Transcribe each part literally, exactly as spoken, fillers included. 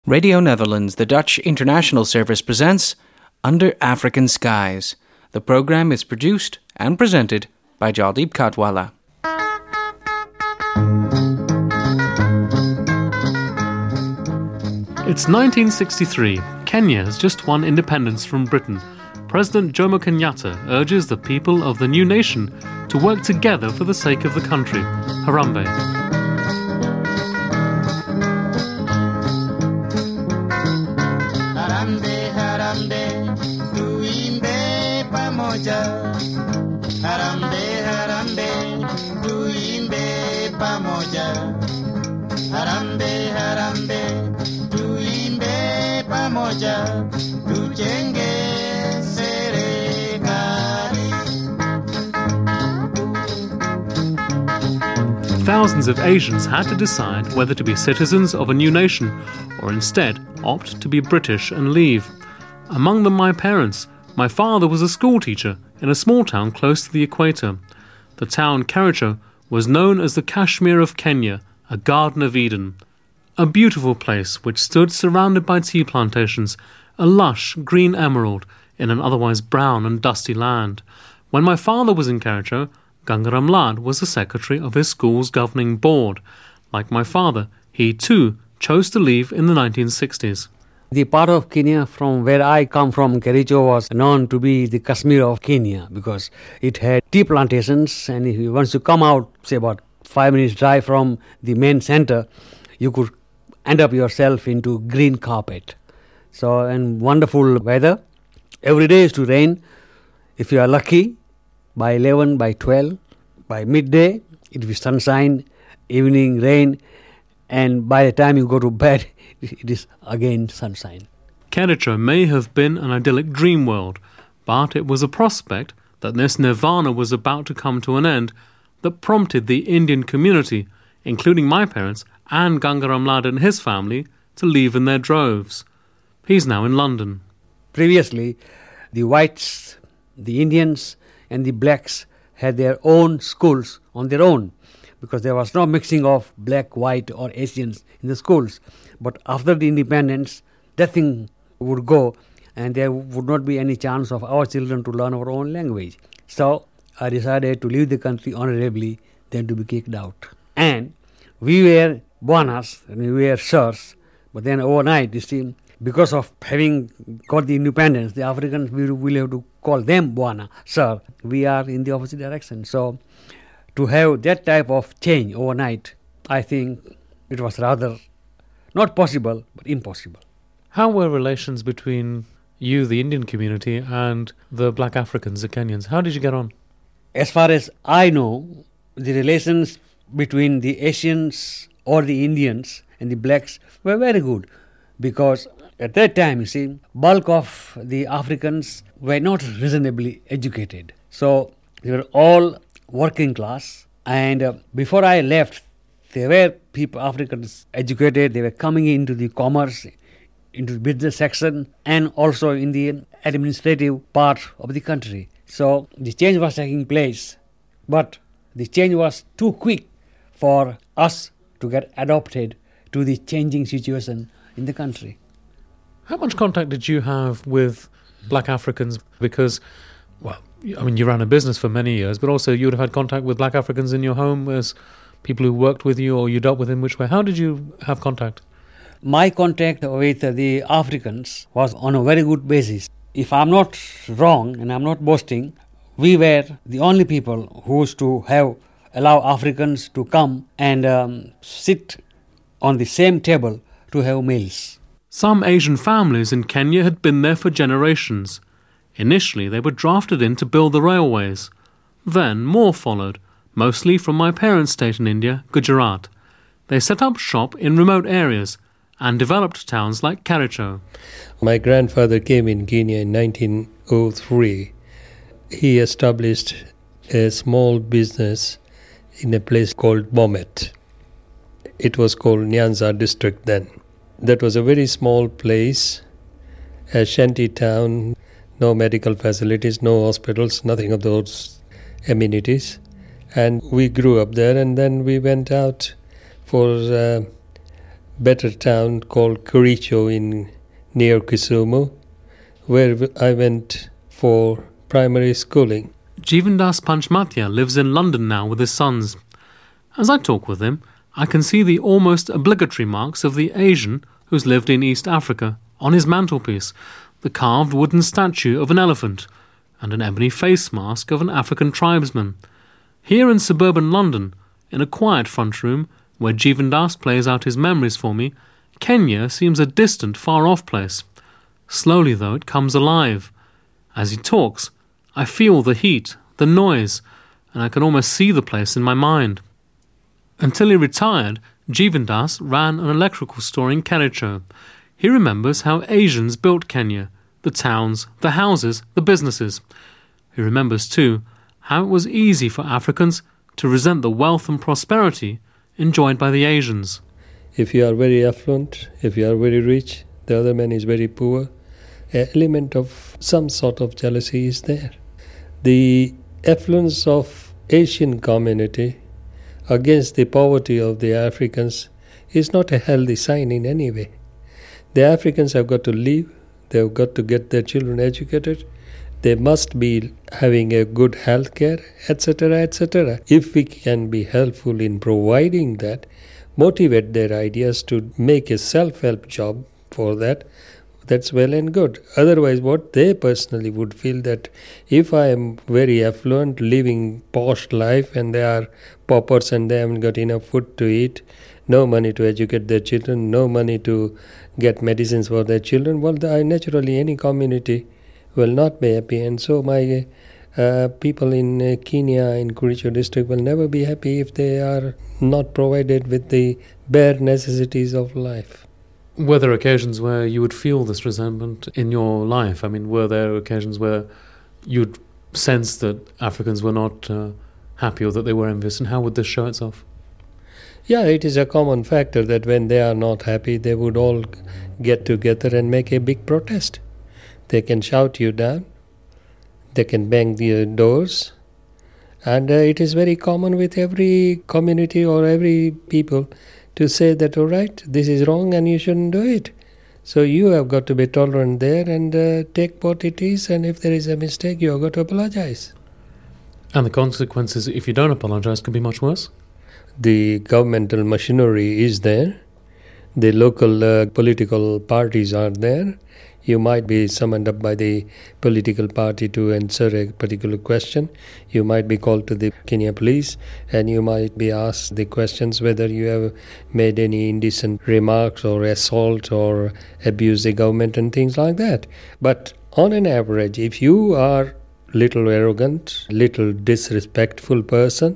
Radio Netherlands, the Dutch international service, presents Under African Skies. The programme is produced and presented by Jaldeep Katwala. It's nineteen sixty-three. Kenya has just won independence from Britain. President Jomo Kenyatta urges the people of the new nation to work together for the sake of the country. Harambee. Harambee, harambee, tuimbe pamoja. Harambee, harambee, tuimbe pamoja. Harambee, harambee, tuimbe pamoja. Tujenge serikali. Thousands of Asians had to decide whether to be citizens of a new nation or instead opt to be British and leave. Among them my parents. My father was a schoolteacher in a small town close to the equator. The town, Kericho, was known as the Kashmir of Kenya, a Garden of Eden. A beautiful place which stood surrounded by tea plantations, a lush green emerald in an otherwise brown and dusty land. When my father was in Kericho, Gangaram Lad was the secretary of his school's governing board. Like my father, he too chose to leave in the nineteen sixties. The part of Kenya from where I come from, Kericho, was known to be the Kashmir of Kenya because it had tea plantations, and if you, once you come out, say about five minutes drive from the main center, you could end up yourself into green carpet. So, and wonderful weather. Every day is to rain. If you are lucky, by eleven, by twelve, by midday, it will be sunshine, evening rain, and by the time you go to bed, it is again sunshine. Kericho may have been an idyllic dream world, but it was a prospect that this nirvana was about to come to an end that prompted the Indian community, including my parents and Gangaram Lad and his family, to leave in their droves. He's now in London. Previously, the whites, the Indians and the blacks had their own schools on their own because there was no mixing of black, white or Asians in the schools. But after the independence, that thing would go and there would not be any chance of our children to learn our own language. So I decided to leave the country honorably than to be kicked out. And we were Bwanas, and we were sirs, but then overnight, you see, because of having got the independence, the Africans, we will have to call them Bwana, sir. We are in the opposite direction. So to have that type of change overnight, I think it was rather not possible, but impossible. How were relations between you, the Indian community, and the black Africans, the Kenyans? How did you get on? As far as I know, the relations between the Asians or the Indians and the blacks were very good because at that time, you see, bulk of the Africans were not reasonably educated. So they were all working class. And uh, before I left, there were people, Africans educated. They were coming into the commerce, into the business section, and also in the administrative part of the country. So the change was taking place. But the change was too quick for us to get adopted to the changing situation in the country. How much contact did you have with black Africans? Because, well, I mean, you ran a business for many years, but also you would have had contact with black Africans in your home as people who worked with you or you dealt with in which way? How did you have contact? My contact with the Africans was on a very good basis. If I'm not wrong, and I'm not boasting, we were the only people who used to have allow Africans to come and um, sit on the same table to have meals. Some Asian families in Kenya had been there for generations. Initially, they were drafted in to build the railways. Then more followed, mostly from my parents' state in India, Gujarat. They set up shop in remote areas and developed towns like Kericho. My grandfather came in Kenya in nineteen oh three. He established a small business in a place called Bomet. It was called Nyanza district then. That was a very small place, a shanty town, no medical facilities, no hospitals, nothing of those amenities. And we grew up there, and then we went out for uh, better town called Kericho in near Kisumu, where I went for primary schooling. Jeevandas Panchmatia lives in London now with his sons. As I talk with him, I can see the almost obligatory marks of the Asian who's lived in East Africa on his mantelpiece, the carved wooden statue of an elephant, and an ebony face mask of an African tribesman. Here in suburban London, in a quiet front room where Jeevandas plays out his memories for me, Kenya seems a distant, far-off place. Slowly, though, it comes alive. As he talks, I feel the heat, the noise, and I can almost see the place in my mind. Until he retired, Jeevandas ran an electrical store in Kericho. He remembers how Asians built Kenya, the towns, the houses, the businesses. He remembers, too, how it was easy for Africans to resent the wealth and prosperity enjoyed by the Asians. If you are very affluent, if you are very rich, the other man is very poor, an element of some sort of jealousy is there. The affluence of Asian community against the poverty of the Africans is not a healthy sign in any way. The Africans have got to live, they have got to get their children educated, they must be having a good health care, et cetera, et cetera. If we can be helpful in providing that, motivate their ideas to make a self-help job for that, that's well and good. Otherwise, what they personally would feel that if I am very affluent, living posh life, and they are paupers and they haven't got enough food to eat, no money to educate their children, no money to get medicines for their children, well, the, naturally any community will not be happy. And so my uh, people in uh, Kenya, in Kericho district, will never be happy if they are not provided with the bare necessities of life. Were there occasions where you would feel this resentment in your life? I mean, were there occasions where you'd sense that Africans were not uh, happy or that they were envious, and how would this show itself? Yeah, it is a common factor that when they are not happy, they would all get together and make a big protest. They can shout you down, they can bang the doors, and uh, it is very common with every community or every people to say that, all right, this is wrong and you shouldn't do it. So you have got to be tolerant there and uh, take what it is, and if there is a mistake, you have got to apologize. And the consequences, if you don't apologize, can be much worse? The governmental machinery is there. The local uh, political parties are there. You might be summoned up by the political party to answer a particular question. You might be called to the Kenya police and you might be asked the questions whether you have made any indecent remarks or assault or abuse the government and things like that. But on an average, if you are little arrogant, little disrespectful person,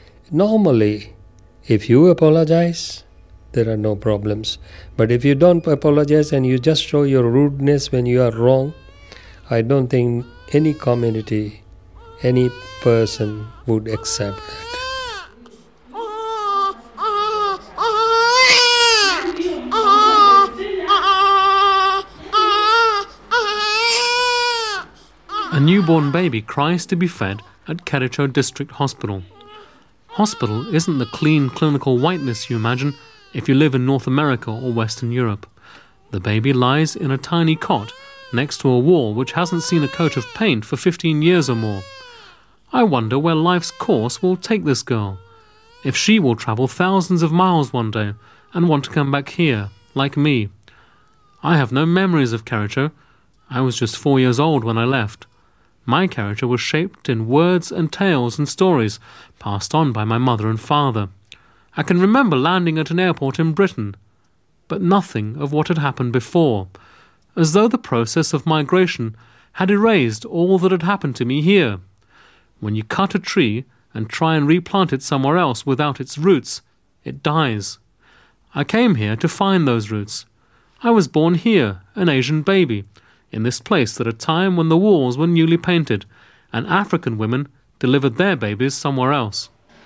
normally if you apologize, there are no problems. But if you don't apologize and you just show your rudeness when you are wrong, I don't think any community, any person would accept that. A newborn baby cries to be fed at Kericho District Hospital. Hospital isn't the clean clinical whiteness you imagine if you live in North America or Western Europe. The baby lies in a tiny cot next to a wall which hasn't seen a coat of paint for fifteen years or more. I wonder where life's course will take this girl, if she will travel thousands of miles one day and want to come back here, like me. I have no memories of Kericho. I was just four years old when I left. My Kericho was shaped in words and tales and stories passed on by my mother and father. I can remember landing at an airport in Britain, but nothing of what had happened before, as though the process of migration had erased all that had happened to me here. When you cut a tree and try and replant it somewhere else without its roots, it dies. I came here to find those roots. I was born here, an Asian baby, in this place at a time when the walls were newly painted, and African women delivered their babies somewhere else.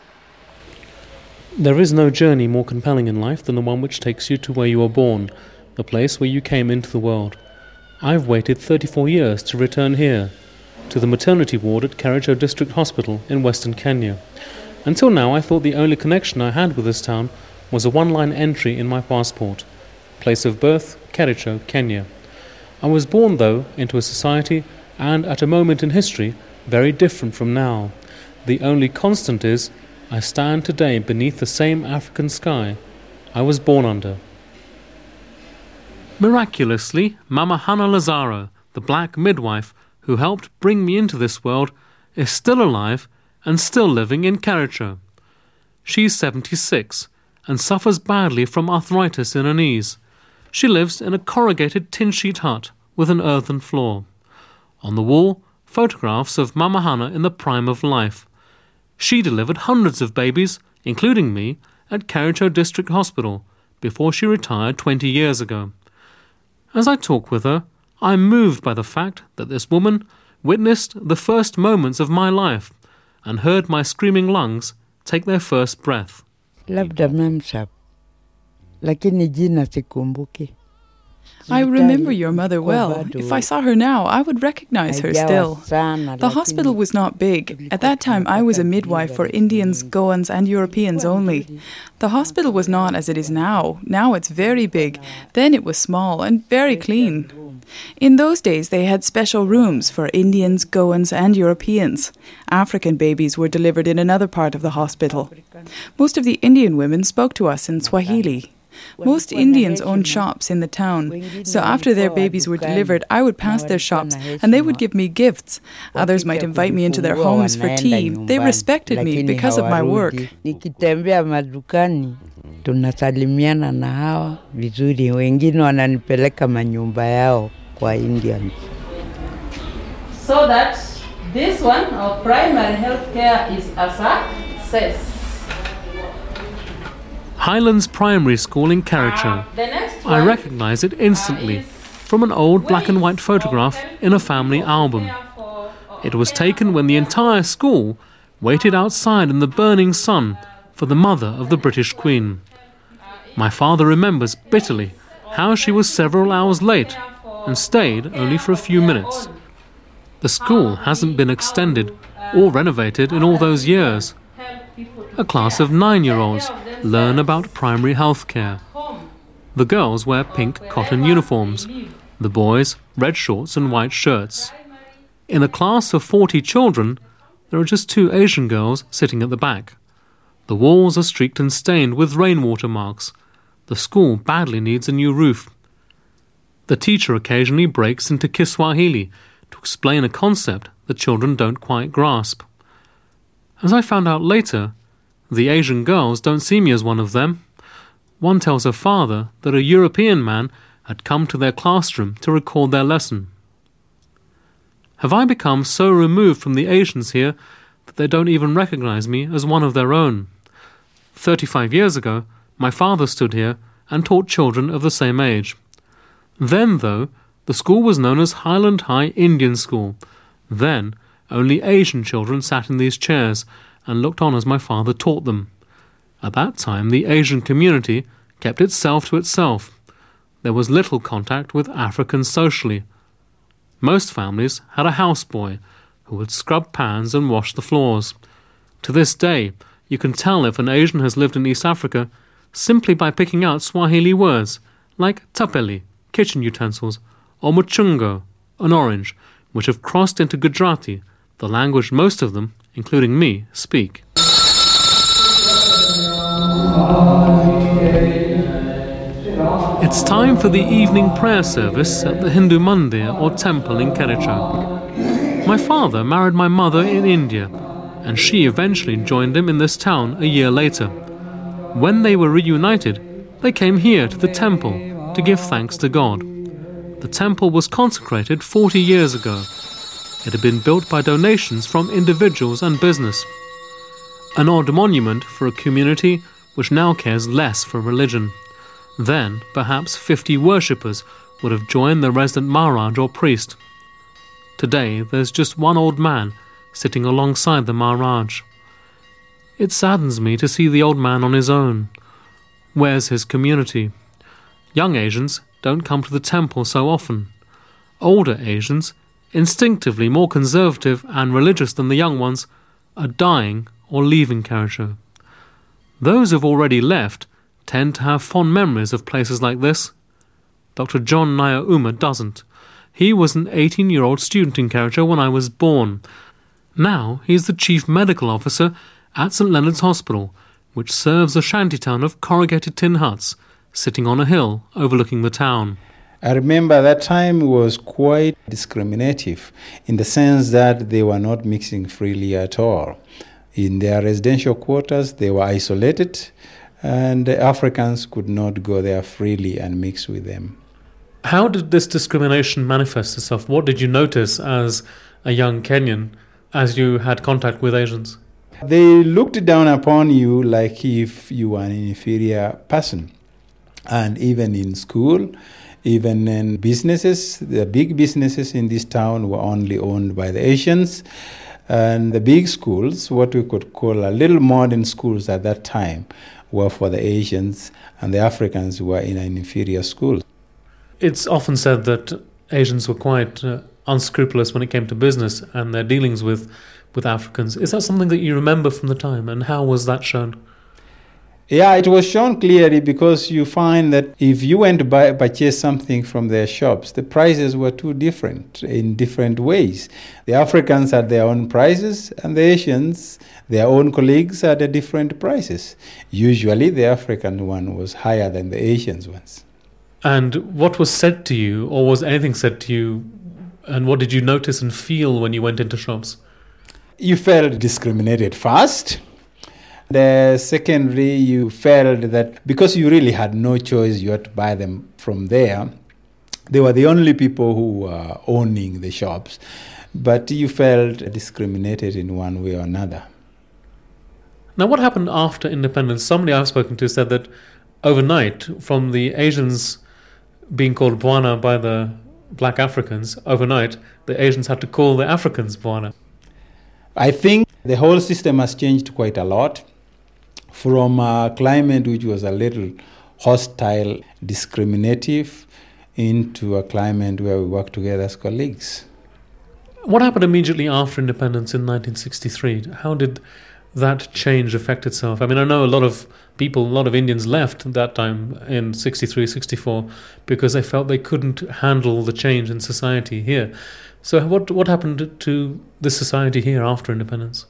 There is no journey more compelling in life than the one which takes you to where you were born, the place where you came into the world. I've waited thirty-four years to return here, to the maternity ward at Kericho District Hospital in Western Kenya. Until now I thought the only connection I had with this town was a one-line entry in my passport. Place of birth, Kericho, Kenya. I was born, though, into a society and at a moment in history very different from now. The only constant is I stand today beneath the same African sky I was born under. Miraculously, Mama Hannah Lazaro, the black midwife who helped bring me into this world, is still alive and still living in Kericho. She's seventy-six and suffers badly from arthritis in her knees. She lives in a corrugated tin sheet hut with an earthen floor. On the wall, photographs of Mama Hannah in the prime of life. She delivered hundreds of babies, including me, at Kericho District Hospital before she retired twenty years ago. As I talk with her, I'm moved by the fact that this woman witnessed the first moments of my life and heard my screaming lungs take their first breath. Labda memsap, lakini jina sikumbuki. I remember your mother well. If I saw her now, I would recognize her still. The hospital was not big. At that time, I was a midwife for Indians, Goans, and Europeans only. The hospital was not as it is now. Now it's very big. Then it was small and very clean. In those days, they had special rooms for Indians, Goans, and Europeans. African babies were delivered in another part of the hospital. Most of the Indian women spoke to us in Swahili. Most Indians owned shops in the town, so after their babies were delivered, I would pass their shops and they would give me gifts. Others might invite me into their homes for tea. They respected me because of my work. Nikitembea madukani, tunasalimiana na hawa vizuri. Wengine wananipeleka manyumba yao kwa Indians. So that this one, our primary health care, is as a says. Highlands Primary School in Kericho. I recognise it instantly from an old black and white photograph in a family album. It was taken when the entire school waited outside in the burning sun for the mother of the British Queen. My father remembers bitterly how she was several hours late and stayed only for a few minutes. The school hasn't been extended or renovated in all those years. A class of nine-year-olds learn about primary health care. The girls wear pink cotton uniforms, the boys red shorts and white shirts. In a class of forty children, there are just two Asian girls sitting at the back. The walls are streaked and stained with rainwater marks. The school badly needs a new roof. The teacher occasionally breaks into Kiswahili to explain a concept the children don't quite grasp. As I found out later, the Asian girls don't see me as one of them. One tells her father that a European man had come to their classroom to record their lesson. Have I become so removed from the Asians here that they don't even recognize me as one of their own? Thirty-five years ago, my father stood here and taught children of the same age. Then, though, the school was known as Highland High Indian School. Then, only Asian children sat in these chairs and looked on as my father taught them. At that time, the Asian community kept itself to itself. There was little contact with Africans socially. Most families had a houseboy who would scrub pans and wash the floors. To this day, you can tell if an Asian has lived in East Africa simply by picking out Swahili words like tapeli, kitchen utensils, or muchungo, an orange, which have crossed into Gujarati, the language most of them, including me, speak. It's time for the evening prayer service at the Hindu mandir or temple in Kericho. My father married my mother in India, and she eventually joined him in this town a year later. When they were reunited, they came here to the temple to give thanks to God. The temple was consecrated forty years ago. It had been built by donations from individuals and business. An odd monument for a community which now cares less for religion. Then, perhaps fifty worshippers would have joined the resident Maharaj or priest. Today, there's just one old man sitting alongside the Maharaj. It saddens me to see the old man on his own. Where's his community? Young Asians don't come to the temple so often. Older Asians, instinctively more conservative and religious than the young ones, are dying or leaving Kericho. Those who've already left tend to have fond memories of places like this. Doctor John Naya Uma doesn't. He was an eighteen-year-old student in Kericho when I was born. Now he's the Chief Medical Officer at St Leonard's Hospital, which serves a shantytown of corrugated tin huts, sitting on a hill overlooking the town. I remember that time was quite discriminative in the sense that they were not mixing freely at all. In their residential quarters, they were isolated, and the Africans could not go there freely and mix with them. How did this discrimination manifest itself? What did you notice as a young Kenyan as you had contact with Asians? They looked down upon you like if you were an inferior person. And even in school, even in businesses, the big businesses in this town were only owned by the Asians. And the big schools, what we could call a little modern schools at that time, were for the Asians, and the Africans were in an inferior school. It's often said that Asians were quite uh, unscrupulous when it came to business and their dealings with, with Africans. Is that something that you remember from the time, and how was that shown? Yeah, it was shown clearly because you find that if you went to buy, purchase something from their shops, the prices were too different in different ways. The Africans had their own prices, and the Asians, their own colleagues, had a different prices. Usually the African one was higher than the Asians ones. And what was said to you, or was anything said to you, and what did you notice and feel when you went into shops? You felt discriminated first. The secondly, you felt that because you really had no choice, you had to buy them from there. They were the only people who were owning the shops, but you felt discriminated in one way or another. Now, what happened after independence? Somebody I've spoken to said that overnight, from the Asians being called Bwana by the black Africans, overnight, the Asians had to call the Africans Bwana. I think the whole system has changed quite a lot from a climate which was a little hostile, discriminative, into a climate where we work together as colleagues. What happened immediately after independence in nineteen sixty-three? How did that change affect itself? I mean, I know a lot of people, a lot of Indians left at that time in sixty-three, sixty-four because they felt they couldn't handle the change in society here. So what what happened to the society here after independence?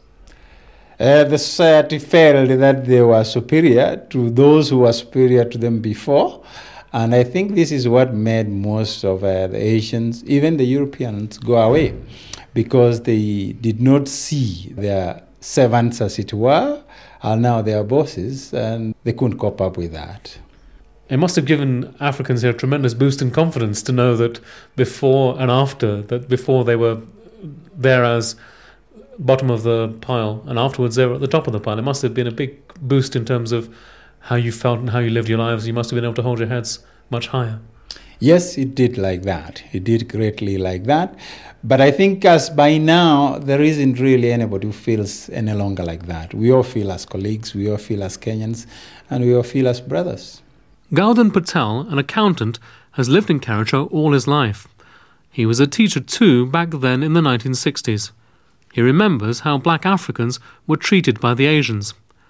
Uh, the society felt that they were superior to those who were superior to them before. And I think this is what made most of uh, the Asians, even the Europeans, go away, because they did not see their servants, as it were, are now their bosses, and they couldn't cope up with that. It must have given Africans here a tremendous boost in confidence to know that before and after, that before they were there as bottom of the pile and afterwards they were at the top of the pile. It must have been a big boost in terms of how you felt and how you lived your lives. You must have been able to hold your heads much higher. Yes, it did like that. It did greatly like that. But I think as by now, there isn't really anybody who feels any longer like that. We all feel as colleagues, we all feel as Kenyans, and we all feel as brothers. Gaudan Patel, an accountant, has lived in Kericho all his life. He was a teacher too back then in the nineteen sixties. He remembers how black Africans were treated by the Asians.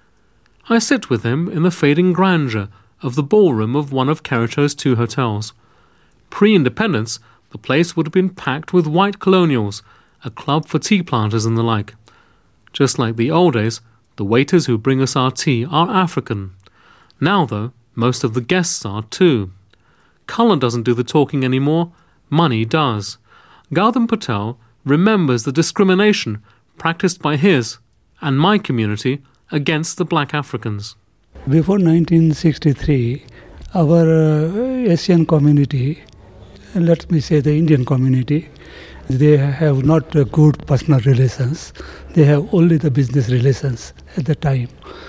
I sit with him in the fading grandeur of the ballroom of one of Kericho's two hotels. Pre-independence, the place would have been packed with white colonials, a club for tea planters and the like. Just like the old days, the waiters who bring us our tea are African. Now, though, most of the guests are too. Colour doesn't do the talking anymore, money does. Gaudan Patel remembers the discrimination practiced by his and my community against the black Africans. Before nineteen sixty-three, our uh, Asian community, let me say the Indian community, they have not uh, good personal relations. They have only the business relations at the time.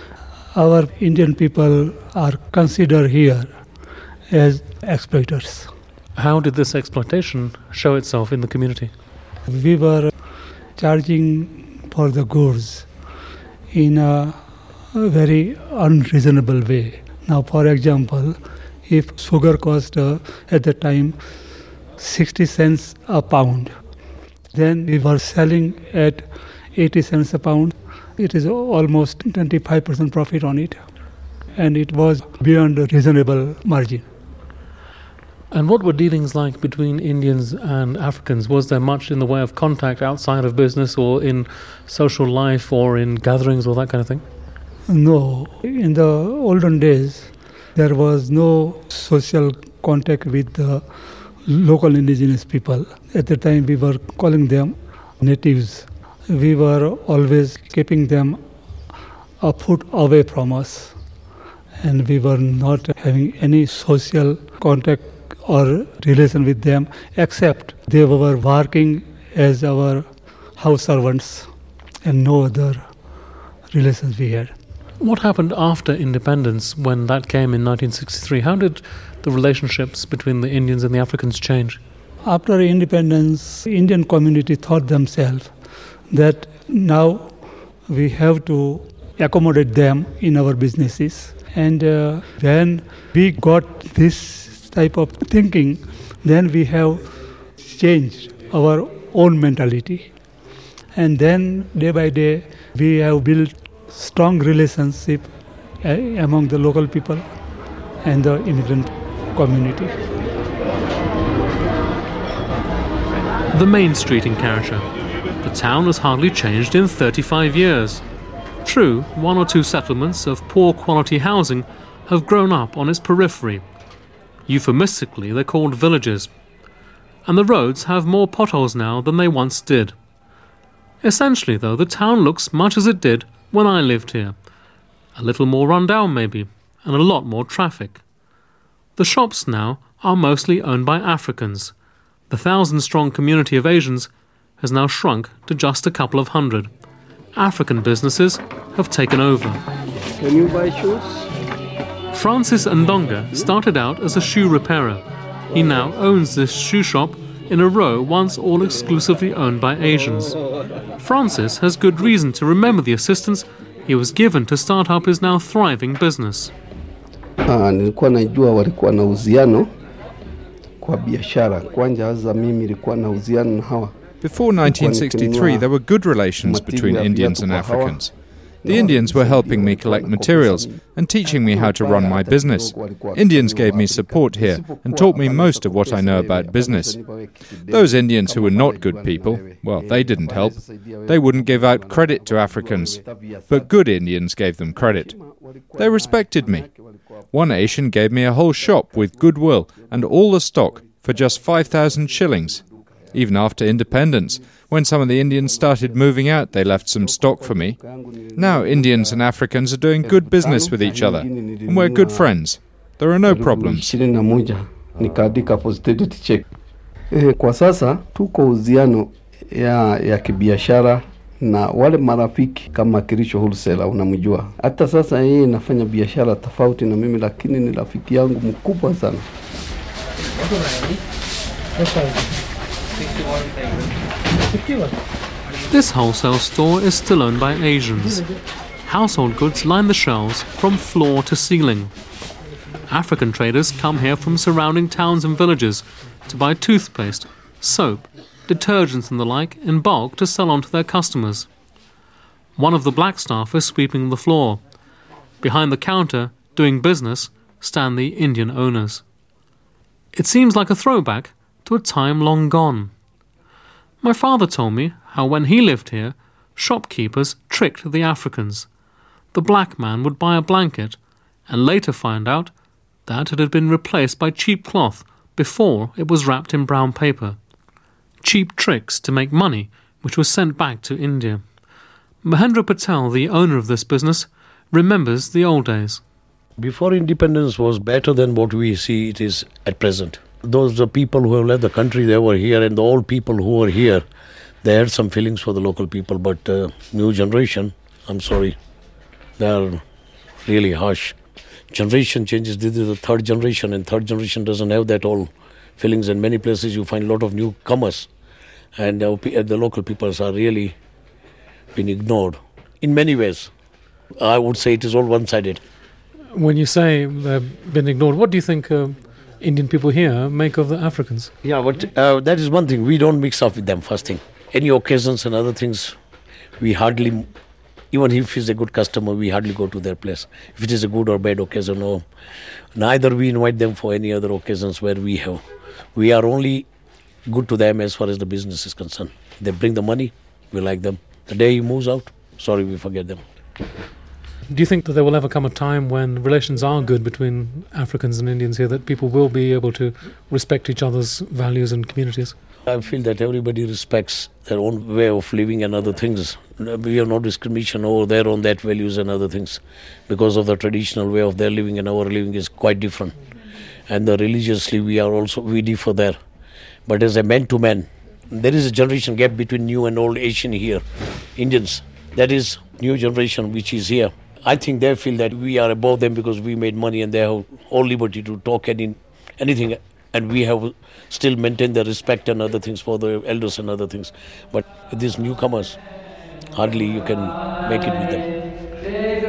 Our Indian people are considered here as exploiters. How did this exploitation show itself in the community? We were charging for the goods in a very unreasonable way. Now, for example, if sugar cost uh, at the time sixty cents a pound, then we were selling at eighty cents a pound. It is almost twenty-five percent profit on it. and it was beyond a reasonable margin. And what were dealings like between Indians and Africans? Was there much in the way of contact outside of business or in social life or in gatherings or that kind of thing? No. In the olden days, there was no social contact with the local indigenous people. At the time, we were calling them natives. We were always keeping them a foot away from us, and we were not having any social contact or relation with them, except they were working as our house servants and no other relations we had. What happened after independence when that came in nineteen sixty-three? How did the relationships between the Indians and the Africans change? After independence, Indian community thought themselves that now we have to accommodate them in our businesses. And uh, when we got this type of thinking, then we have changed our own mentality. And then day by day, we have built strong relationship uh, among the local people and the immigrant community. The main street in Karachi. The town has hardly changed in thirty-five years. True, one or two settlements of poor quality housing have grown up on its periphery. Euphemistically, they're called villages. And the roads have more potholes now than they once did. Essentially, though, the town looks much as it did when I lived here. A little more run down, maybe, and a lot more traffic. The shops now are mostly owned by Africans. The thousand-strong community of Asians has now shrunk to just a couple of hundred. African businesses have taken over. Can you buy shoes? Francis Ndonga started out as a shoe repairer. He now owns this shoe shop in a row once all exclusively owned by Asians. Francis has good reason to remember the assistance he was given to start up his now thriving business. Ah, nilikuwa najua walikuwa na uhusiano kwa biashara. Kwanza hasa mimi nilikuwa na uhusiano na hawa. Before nineteen sixty-three, there were good relations between Indians and Africans. The Indians were helping me collect materials and teaching me how to run my business. Indians gave me support here and taught me most of what I know about business. Those Indians who were not good people, well, they didn't help. They wouldn't give out credit to Africans, but good Indians gave them credit. They respected me. One Asian gave me a whole shop with goodwill and all the stock for just five thousand shillings. Even after independence, when some of the Indians started moving out, they left some stock for me. Now Indians and Africans are doing good business with each other, and we're good friends. There are no problems. Kwa sasa tuko uhusiano ya ya kibiashara na wale marafiki kama Kirisho Wholesaler, unamjua. Hata sasa yeye nafanya biashara tofauti na mimi, lakini ni rafiki yangu mkubwa sana. This wholesale store is still owned by Asians. Household goods line the shelves from floor to ceiling. African traders come here from surrounding towns and villages to buy toothpaste, soap, detergents and the like in bulk to sell on to their customers. One of the black staff is sweeping the floor. Behind the counter, doing business, stand the Indian owners. It seems like a throwback to a time long gone. My father told me how when he lived here, shopkeepers tricked the Africans. The black man would buy a blanket and later find out that it had been replaced by cheap cloth before it was wrapped in brown paper. Cheap tricks to make money which was sent back to India. Mahendra Patel, the owner of this business, remembers the old days. Before independence was better than what we see it is at present. Those the people who have left the country, they were here, and the old people who were here, they had some feelings for the local people, but uh, new generation, I'm sorry, they are really harsh. Generation changes, this is the third generation, and third generation doesn't have that all feelings. In many places you find a lot of newcomers, and uh, the local peoples are really been ignored in many ways. I would say it is all one-sided. When you say they've been ignored, what do you think uh, Indian people here make of the Africans? Yeah, but uh, that is one thing. We don't mix up with them, first thing. Any occasions and other things, we hardly Even if he's a good customer, we hardly go to their place. If it is a good or bad occasion, no. Neither we invite them for any other occasions where we have. We are only good to them as far as the business is concerned. They bring the money, we like them. The day he moves out, sorry, we forget them. Do you think that there will ever come a time when relations are good between Africans and Indians here, that people will be able to respect each other's values and communities? I feel that everybody respects their own way of living and other things. We have no discrimination over their own that values and other things, because of the traditional way of their living and our living is quite different. And the religiously we are also, we differ there. But as a man to man, there is a generation gap between new and old Asian here, Indians. That is new generation which is here. I think they feel that we are above them because we made money and they have all liberty to talk any, anything, and we have still maintained the respect and other things for the elders and other things. But with these newcomers, hardly you can make it with them.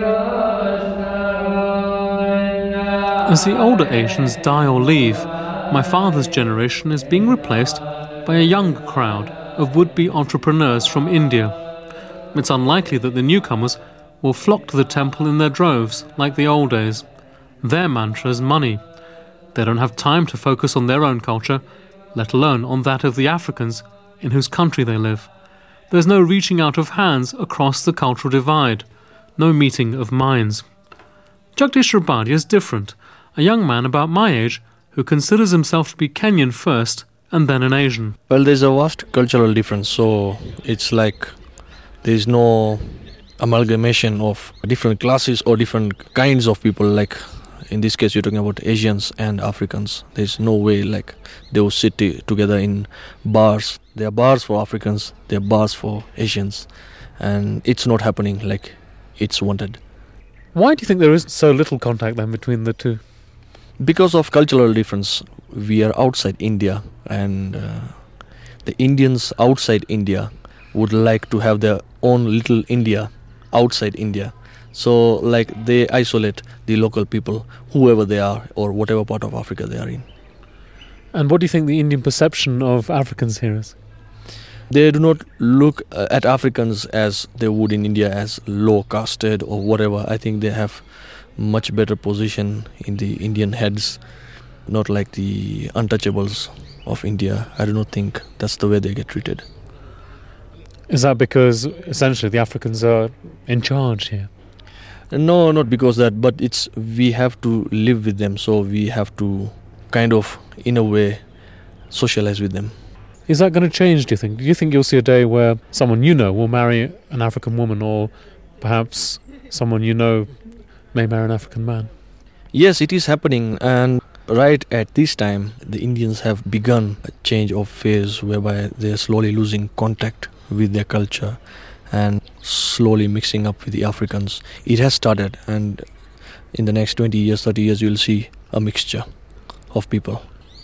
As the older Asians die or leave, my father's generation is being replaced by a younger crowd of would-be entrepreneurs from India. It's unlikely that the newcomers will flock to the temple in their droves like the old days. Their mantra is money. They don't have time to focus on their own culture, let alone on that of the Africans in whose country they live. There's no reaching out of hands across the cultural divide, no meeting of minds. Jagdish Rabadia is different, a young man about my age who considers himself to be Kenyan first and then an Asian. Well, there's a vast cultural difference, so it's like there's no amalgamation of different classes or different kinds of people. Like in this case, you're talking about Asians and Africans. There's no way like they will sit t- together in bars. There are bars for Africans, there are bars for Asians, and it's not happening like it's wanted. Why do you think there is so little contact then between the two? Because of cultural difference. We are outside India, and uh, the Indians outside India would like to have their own little India outside India. So like they isolate the local people, whoever they are or whatever part of Africa they are in. And what do you think the Indian perception of Africans here is? They do not look uh, at Africans as they would in India as low casted or whatever. I think they have much better position in the Indian heads, not like the untouchables of India. I do not think that's the way they get treated. Is that because essentially the Africans are in charge here? No, not because that, but it's we have to live with them, so we have to kind of, in a way, socialize with them. Is that going to change, do you think? Do you think you'll see a day where someone you know will marry an African woman, or perhaps someone you know may marry an African man? Yes, it is happening, and right at this time, the Indians have begun a change of phase whereby they are slowly losing contact with their culture and slowly mixing up with the Africans. It has started, and in the next twenty years, thirty years, you'll see a mixture of people.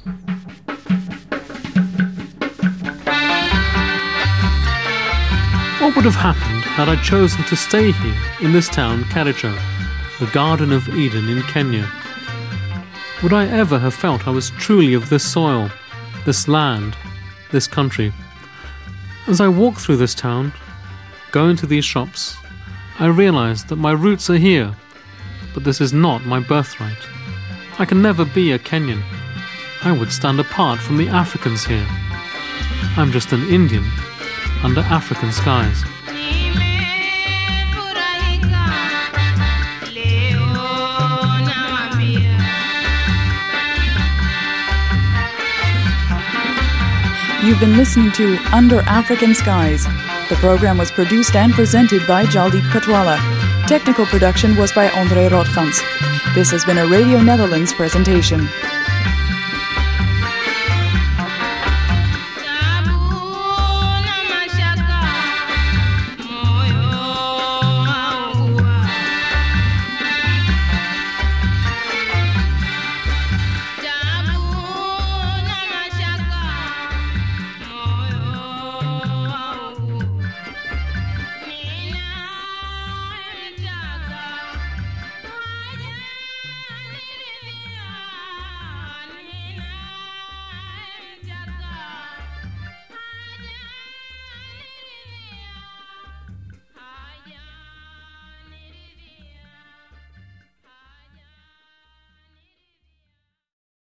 What would have happened had I chosen to stay here in this town, Kericho, the Garden of Eden in Kenya? Would I ever have felt I was truly of this soil, this land, this country? As I walk through this town, go into these shops, I realize that my roots are here, but this is not my birthright. I can never be a Kenyan. I would stand apart from the Africans here. I'm just an Indian under African skies. You've been listening to Under African Skies. The program was produced and presented by Jaldeep Katwala. Technical production was by André Rotgans. This has been a Radio Netherlands presentation.